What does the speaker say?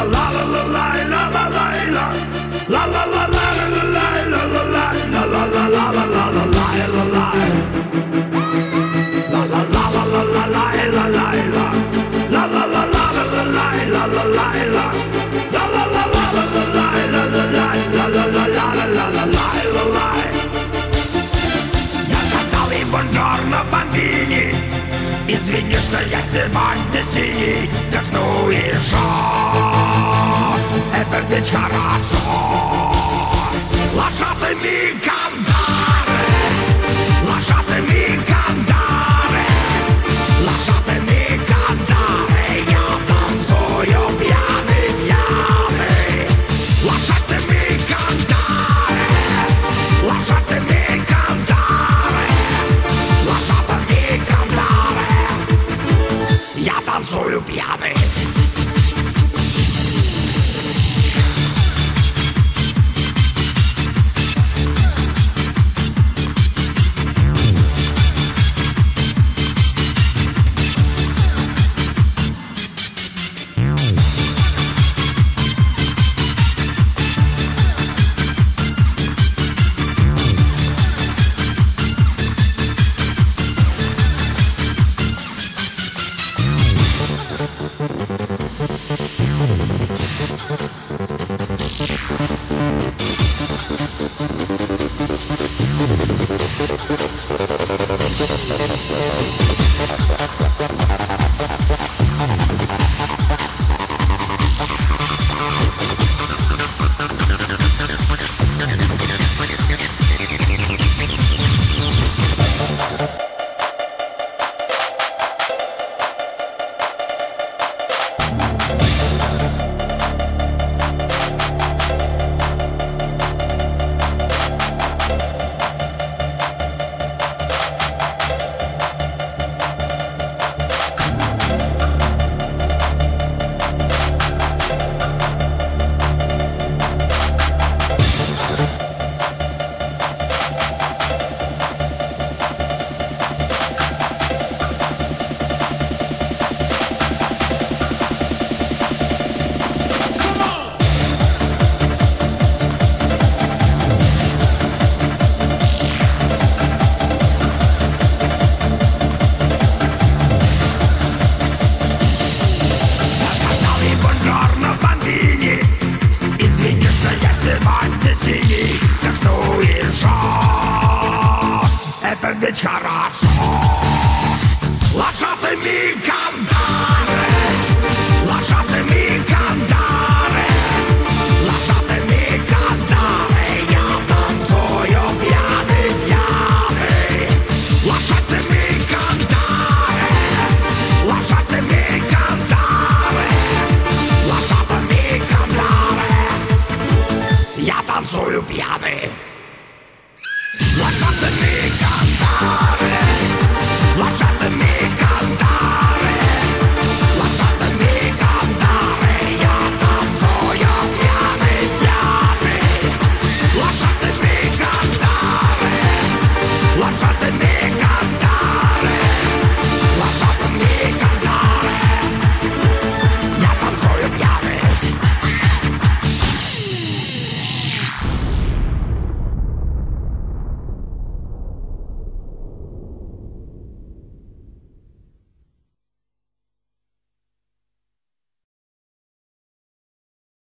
Buongiorno bambini, извини, что я сегодня синий. Так ну и что? Это ведь хорошо. Лошадыми кандары, лошадыми кандары, лошадыми кандары. Я танцую пьяный, пьяный. Лошадыми кандары, лошадыми кандары. Я танцую пьяный. Это ведь хорошо. Лошадыми кандары, лошадыми кандары, лошадыми кандары. Я танцую пьяный, пьяный. Лошадыми кандары, лошадыми кандары, лошадыми кандары. Я танцую пьяный. Лошадыми кандары.